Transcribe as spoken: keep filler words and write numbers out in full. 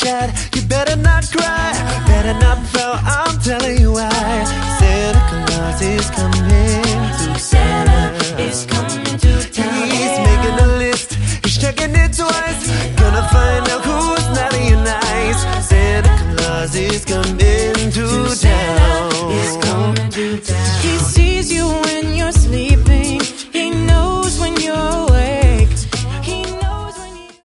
child, you better not cry, better not frown, I'm telling you why. Santa Claus is coming to Santa town. is coming to town. He's making a list, he's checking it twice, gonna find out who's naughty and nice. Santa Claus is coming to town. Santa is coming to town.